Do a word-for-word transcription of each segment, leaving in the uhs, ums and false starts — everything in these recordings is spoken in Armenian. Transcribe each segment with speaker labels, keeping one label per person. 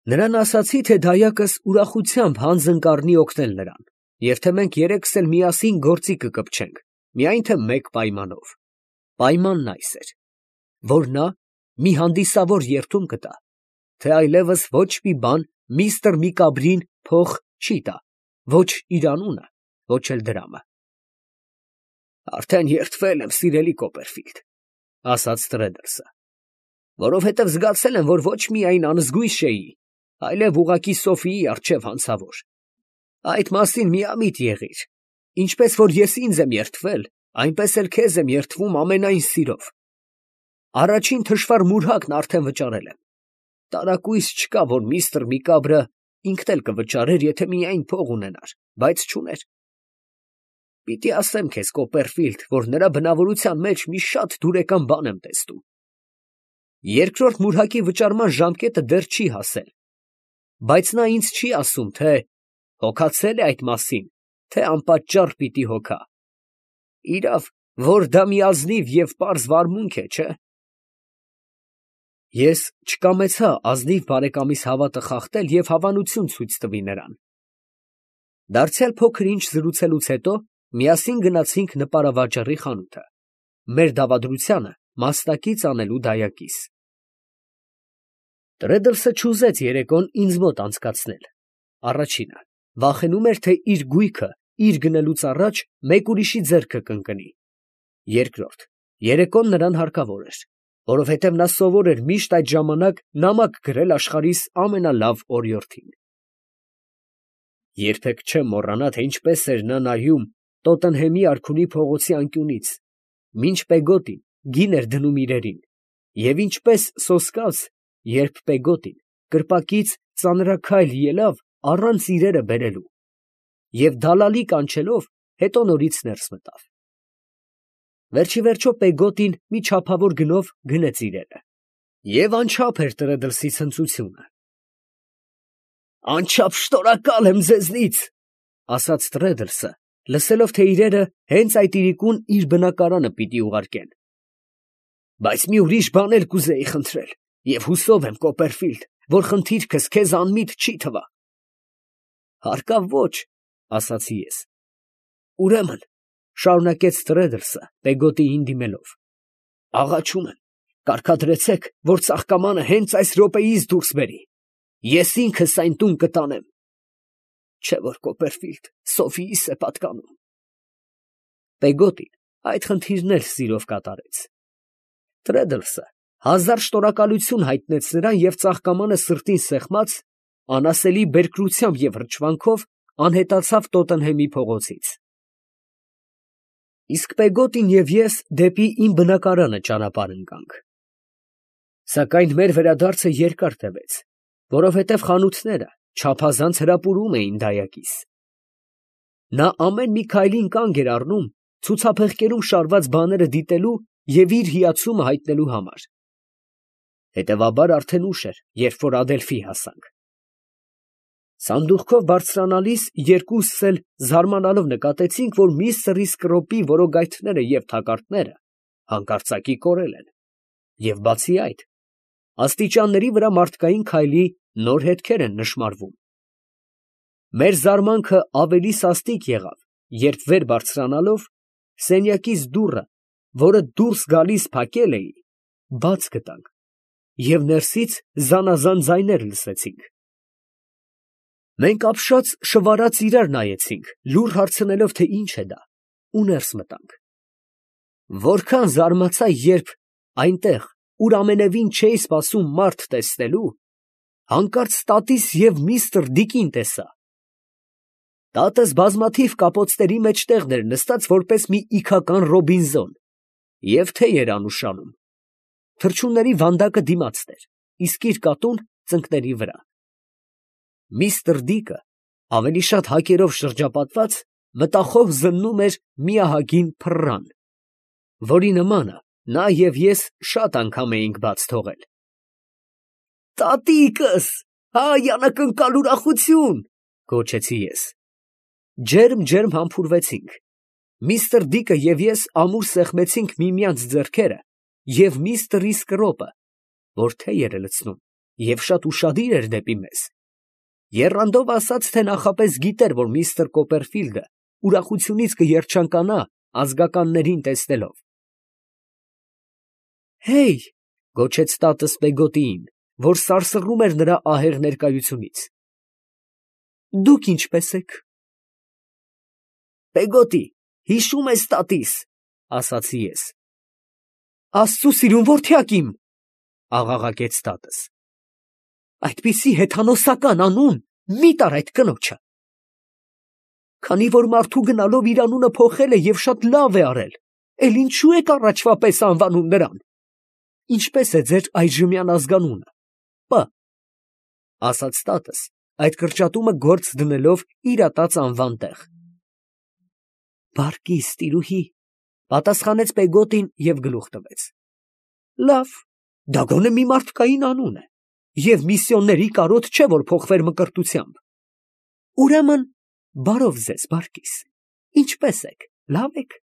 Speaker 1: Նրան ասացի, թե դայակս ուրախությամբ հանձն կառնի օգնել նրան, և թե մենք երեքս էլ միասին գործի կկպչենք, միայն թե մեկ պայմանով. պայմանն այս էր, որ նա մի հանդիսավոր երդում կտա, թե այլևս ոչ մի բան միստր Միկաբրին փող չի տա, ոչ իր անունը, ոչ էլ դրամը։ Արդեն երդվել եմ, սիրելի Կոպերֆիլդ, ասաց Տրեդլսը, որովհետև զգացել եմ, որ ոչ միայն անզգույշ էի, այլև ուղղակի Սոֆիի առջև հանցավոր։ Այդ մասին միամիտ եղիր, ինչպես որ ես ինձ եմ երդվել, այնպես էլ քեզ եմ երդվում ամենայն սիրով։ Առաջին թշվառ մուրհակն արդեն վճարել եմ։ Տարակույս չկա, որ միստր Միկաբրը ինքն էլ կվճարեր, եթե միայն փող ունենար, բայց չուներ։ Պիտի ասեմ քեզ, Կոպերֆիլդ, որ նրա բնավորության մեջ մի շատ դուրեկան բան եմ տեսնում։ Երկրորդ մուրհակի վճարման ժամկետը դեռ չի հասել, բայց նա ինձ չի ասում, թե հոգացել է այդ մասին, թե անպատճառ պիտի հոգա։ Իրավ, որ դա մի ազնիվ և պարզ վարմունք է, չէ՞։ Ես չկամեցա ազնիվ բարեկամիս հավատը խախտել և հավանություն ցույց տվի նրան։ Դարձյալ փոքր ինչ զրուցելուց հետո միասին գնացինք նպարավաճառի խանութը, մեր դավադրությանը մասնակից անելու դայակիս։ Տրեդլսը չուզեց երեկոն ինձ մոտ անցկացնել։ Առաջինը, վախենում էր, թե իր գույքը իր գնելուց առաջ մեկ ուրիշի ձեռքը կընկնի։ Երկրորդ, երեկոն նրան հարկավոր էր, որովհետև նա սովոր էր միշտ այդ ժամանակ նամակ գրել աշխարհիս ամենալավ օրիորդին։ Երբեք չեմ մոռանա, թե ինչպես էր նա նայում Տոտենհեմի արքունի փողոցի անկյունից, մինչ Պեգոտին գին էր դնում իրերին, և ինչպես սոսկաց, երբ Պեգոտին կրպակից ծանրաքայլ ելավ առանց իրերը բերելու, և դալալի կանչելով, հետո նորից ներս մտավ։ Վերջիվերջո Պեգոտին մի չափավոր գնով գնեց իրերը, և անչափ էր Տրեդլսի ցնծությունը։ «Անչափ շնորհակալ եմ ձեզնից», ֊ ասաց Տրեդլսը, լսելով, թե իրերը հենց այդ իրիկուն իր բնակարանը պիտի ուղարկեն։ «Բայց մի ուրիշ բան էլ կուզեի խնդրել, և հուսով եմ, Կոպերֆիլդ, որ խնդիրքս քեզ անմիտ չի թվա»։ «Հարկավ ոչ», ֊ ասացի ես։ «Ուրեմն, ֊ շարունակեց Տրեդլսը Պեգոտիին դիմելով, ֊ աղաչում եմ, կարգադրեցեք, որ ծաղկամանը հենց այս րոպեիս դուրս բերի, ես ինքս այն տուն կտանեմ, չէ՞ որ Կոպերֆիլդ Սոֆիիս է պատկանում»։ Պեգոտին այդ խնդիրն էլ սիրով կատարեց։ Տրեդլսը հազար շնորհակալություն հայտնեց նրան և ծաղկամանը սրտին սեղմած, անասելի բերկրությամբ և հրճվանքով անհետացավ Տոտենհեմի փողոցից։ Իսկ Պեգոտին և ես դեպի իմ բնակարանը ճանապարհ ընկանք։ Սակայն մեր վերադարձը երկար տևեց, որովհետև խանութները չափազանց հրապուրում էին դայակիս։ Նա ամեն մի քայլին կանգ էր առնում ցուցափեղկերում շարված բաները դիտելու և իր հիացումը հայտնելու համար։ Հետևաբար արդեն ուշ էր, երբ որ Ադելֆի հասանք։ Սանդուղքով բարձրանալիս երկուսս էլ զարմանալով նկատեցինք, որ միստր Սկրոպի որոգայթները և թակարդները հանկարծակի կորել են, և բացի այդ, աստիճանների վրա մարդկային քայլի նոր հետքեր են նշմարվում։ Մեր զարմանքը ավելի սաստիկ եղավ, երբ վեր բարձրանալով սենյակիս դուռը, որը դուրս գալիս փակել էի, բաց գտանք, և ներսից զանազան ձայներ լսեցինք։ Մենք ապշած շվարած իրար նայեցինք, լուռ հարցնելով, թե ինչ է դա, ու ներս մտանք։ Որքան զարմացա, երբ այնտեղ, ուր ամենևին չէի սպասում մարդ տեսնելու, հանկարծ տատիս և միստր Դիկին տեսա։ Տատս բազմաթիվ կապոցների մեջտեղն էր նստած որպես մի իգական Ռոբինզոն և թեյ էր անուշանում։ Թռչունների վանդակը դիմացն էր, իսկ իր կատուն ծնկների վրա։ Միստր Դիկը, ավելի շատ հակերով շրջապատված, մտախոհ զննում էր մի ահագին փռան, որի նմանը նա և ես շատ անգամ էինք բաց թողել։ «Տատիկս, հայ անակնկալ ուրախություն», ֊ գոչեցի ես։ Ջերմ֊ջերմ համբուրվեցինք։ Միստր Դիկը և ես ամուր սեղմեցինք միմյանց ձեռքերը, և միստր Սկրոպը, որ թեյ էր լցնում, և շատ ուշադիր էր դեպի մեզ։ Եռանդով ասաց, թե նախապես գիտեր, որ միստր Կոպերֆիլդը ուրախությունից կերջանկանա ազգականներին տեսնելով։ «Հեյ», գոչեց տատս Պեգոտիին, որ սարսռում էր նրա ահեղ ներկայությունից, «դուք ինչպե՞ս եք»։ «Պեգոտի, հիշո՞ւմ ես տատիս», ասացի ես։ «Աստծու սիրուն որդյակ իմ», աղաղակեց տատս, «այդպիսի հեթանոսական անուն մի տար այդ կնոջը։ Քանի որ մարդու գնալով իր անունը փոխել է և շատ լավ է արել, էլ ինչու եք առաջվա պես անվանում նրան։ Ինչպե՞ս է ձեր այժմյան ազգանունը, Պ», ասաց տատս, այդ կրճատումը գործ դնելով իր ատած անվան տեղ։ «Բարկիս, տիրուհի», պատասխանեց Պեգոտին և գլուխ տվեց։ «Լավ, դա գոնե մի մարդկային անուն է, և միսիոների կարոտ չէ, որ փոխվեր մկրտությամբ։ Ուրեմն, բարով ձեզ, Բարկիս, ինչպե՞ս եք, լավ եք»։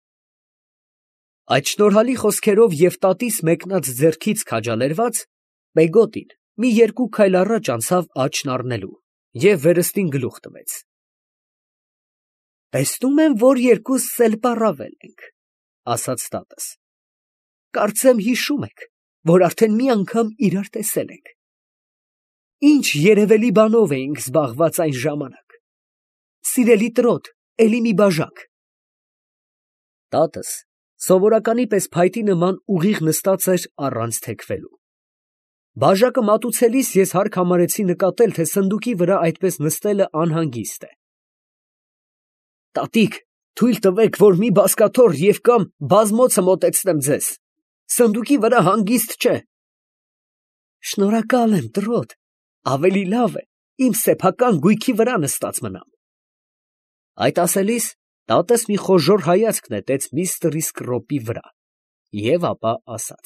Speaker 1: Այդ շնորհալի խոսքերով և տատիս մեկնած ձեռքից քաջալերված, Պեգոտին մի երկու քայլ առաջ անցավ աչքն առնելու և վերստին գլուխ տվեց։ «Տեսնում եմ, որ երկուսս էլ պառավել ենք», ասաց տատս։ «Կարծեմ հիշում եք, որ արդեն մի անգամ իրար տեսել ենք։ Ինչ երևելի բանով էինք զբաղված այն ժամանակ։ Սիրելի տրոտ, էլի մի բաժակ»։ Տատս սովորականի պես փայտի նման ուղիղ նստած էր առանց թեքվելու։ Բաժակը մատուցելիս ես հարկ համարեցի նկատել, թե սնդուկի վրա այդպես նստելը անհանգիստ է։ «Տատիկ, թույլ տվեք, որ մի բազկաթոռ և կամ բազմոցը մոտեցնեմ ձեզ. սնդուկի վրա հանգիստ չէ»։ «Շնորհակալ եմ, տրոտ, ավելի լավ է իմ սեփական գույքի վրա նստած մնամ»։ Այդ ասելիս տատս մի խոժոռ հայացք նետեց միստր Իսկրոպի վրա և ապա ասաց.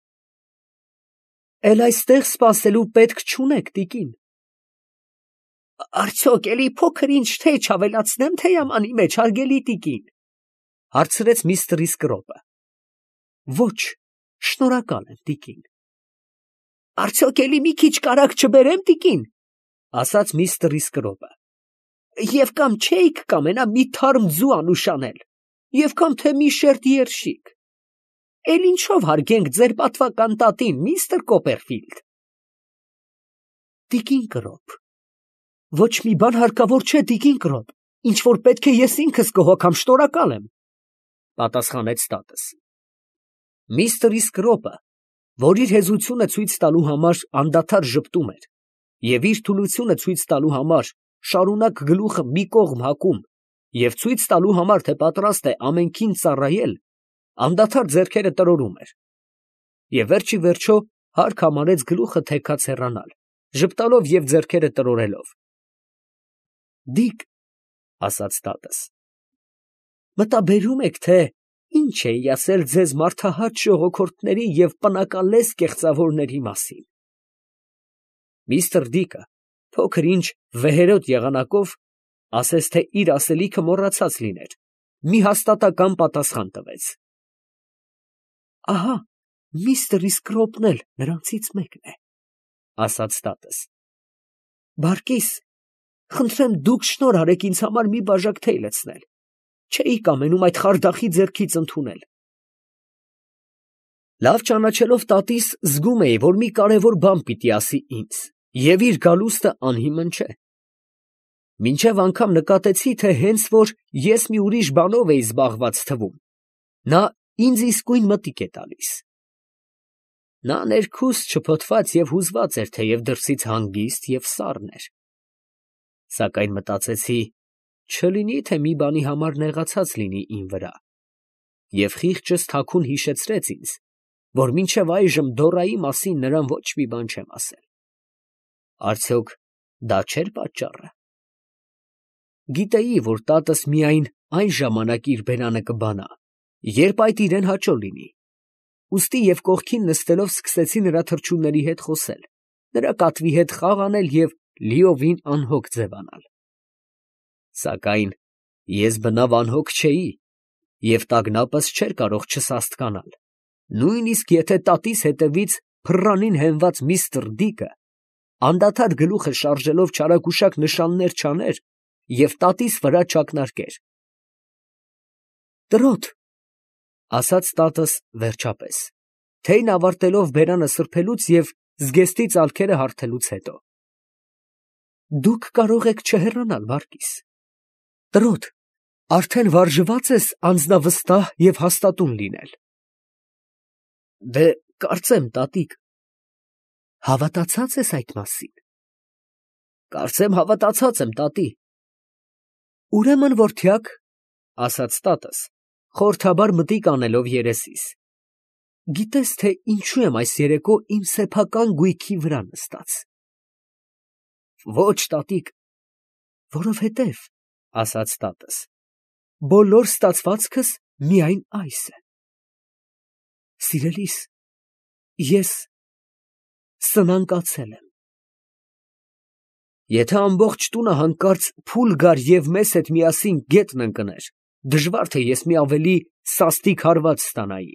Speaker 1: «Էլ այստեղ սպասելու պետք չունեք, տիկին»։ «Արդյոք էլի փոքր ինչ թեյ չավելացնեմ թեյամանի մեջ, հարգելի տիկին», հարցրեց միստր Իսկրոպը։ «Ոչ, շնորհակալ եմ, տիկին»։ «Արդյոք էլի մի քիչ կարագ չբերեմ, տիկին», ասաց միստր Իսկրոպը։ «Եվ կամ չէիք կամենա մի թարմ ձու անուշանել, և կամ թե մի շերտ երշիկ։ Էլ ինչով հարգենք ձեր պատվական տատին, միստր Կոպերֆիլդ»։ «Տիկին կրոպ, ոչ մի բան հարկավոր չէ, տիկին կրոպ, ինչ որ պետք է ես ինքս կհոգամ, շնորհակալ եմ», պատասխանեց տատս։ Միստր Իսկրոպը, որ իր հեզությունը ցույց տալու համար անդադար ժպտում էր և իր թուլությունը ցույց տալու համար շարունակ գլուխը մի կողմ հակում և ցույց տալու համար, թե պատրաստ է ամենքին ծառայել, անդադար ձեռքերը տրորում էր և վերջիվերջո հարկ համարեց գլուխը թեքած հեռանալ, ժպտալով և ձեռքերը տրորելով։ «Դիկ», ասաց տատս, «մտաբերում եք, թե ինչ էի ասել ձեզ մարդահատ ժողովուրդների և պնակալես կեղծավորների մասին»։ Միստր Դիկը փոքր ինչ վեհերոտ եղանակով, ասես թե իր ասելիքը մոռացած լիներ, մի հաստատակամ պատասխան տվեց։ «Ահա միստր Իսկրոպն էլ նրանցից մեկն է», ասաց տատս։ «Բարկիս, խնդրեմ դուք շնորհ արեք ինձ համար մի բաժակ թեյ լցնել, չէի կամենում այդ խարդախի ձեռքից ընդունել»։ Լավ ճանաչելով տատիս, զգում էի, որ մի կարևոր բան պիտի ասի ինձ, և իր գալուստը անհիմն չէ։ Մինչև անգամ նկատեցի, թե հենց որ ես մի ուրիշ բանով էի զբաղված թվում, նա ինձ իսկույն մտիկ է տալիս։ Նա ներքուստ շփոթված և հուզված էր, թեև դրսից հանգիստ և սառն էր։ Սակայն մտածեցի, չլինի թե մի բանի համար նեղացած լինի իմ վրա, և խիղճս թաքուն հիշեցրեց ինձ, որ մինչև այժմ Դորայի մասին նրան ոչ մի բան չեմ ասել։ Արդյոք դա չէր պատճառը։ Գիտեի, որ տատս միայն այն ժամանակ իր բերանը կբանա, երբ այդ իրեն հաճո լինի, ուստի և կողքին նստելով սկսեցի նրա թռչունների հետ խոսել, նրա կատվի հետ խաղ անել և լիովին անհոգ ձևանալ։ Սակայն ես բնավ անհոգ չէի, և տագնապս չէր կարող չսաստկանալ, նույնիսկ եթե տատիս հետևից փռանին հենված միստր Դիկը անդադար գլուխը շարժելով չարագուշակ նշաններ չաներ և տատիս վրա չակնարկեր։ «Տրոտ», ասաց տատս վերջապես, թեյն ավարտելով բերանը սրբելուց և զգեստի ծալքերը հարթելուց հետո, «դուք կարող եք չհեռանալ, վարկիս։ Տրոտ, արդեն վարժված ես անձնավստահ և հաստատուն լինել»։ «Դե, կարծեմ, տատիկ»։ «Հավատացած ես այդ մասին»։ «Կարծեմ հավատացած եմ, տատի»։ «Ուրեմն, որդյակ, ֊ ասաց տատս, խորհրդաբար մտիկ անելով երեսիս, ֊ գիտես, թե ինչու եմ այս երեկո իմ սեփական գույքի վրա նստած»։ «Ո՛չ, տատիկ»։ «Որովհետև, ֊ ասաց տատս, ֊ բոլոր ստացվածքս միայն այս է։ Սիրելիս, ես սնանկացել եմ։ Եթե ամբողջ տունը հանկարծ փուլ գար և մեզ հետ միասին գետն ընկներ, դժվար թե ես մի ավելի սաստիկ հարված ստանայի»։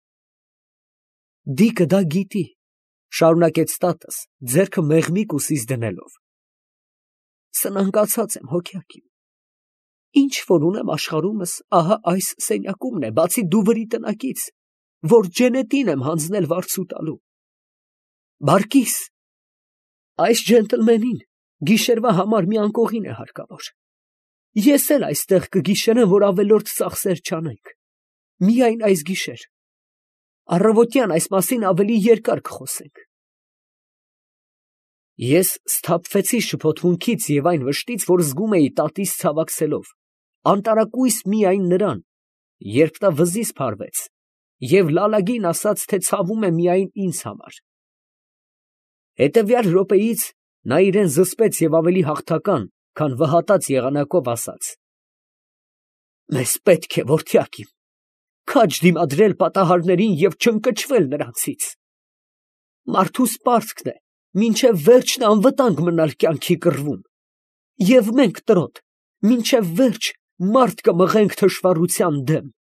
Speaker 1: «Դիկը դա գիտի, ֊ շարունակեց տատս, ձեռքը մեղմիկ ուսիս դնելով, ֊ սնանկացած եմ, հոգյակ իմ։ Ինչ որ ունեմ աշխարհումս, ահա այս սենյակումն է, բացի դուվրի տնակից, որ ջենետին եմ հանձնել վարձու տալու։ Բարկիս, այս ջենտլմենին գիշերվա համար մի անկողին է հարկավոր։ Ես էլ այստեղ կգիշերեմ, որ ավելորդ ծախսեր չանենք։ Միայն այս գիշեր։ Առավոտյան այս մասին ավելի երկար կխոսենք»։ Ես սթափվեցի շփոթմունքից և այն վշտից, որ զգում էի տատիս ցավակցելով, անտարակույս միայն նրան, երբ նա վզից փարվեց և լալագին ասաց, թե ցավում է միայն ինձ համար։ Հետևյալ րոպեից նա իրան զսպեց և ավելի հաղթական, քան վհատած եղանակով ասաց. «Մեզ պետք է, որդյակ իմ, քաջ դիմադրել պատահարներին և չընկճվել նրանցից։ Մարդուս պարտքն է մինչև վերջն անվտանգ մնալ կյանքի կռվում, և մենք, տրոտ, մինչև վերջ մարդ կմղենք թշվառության դեմ»։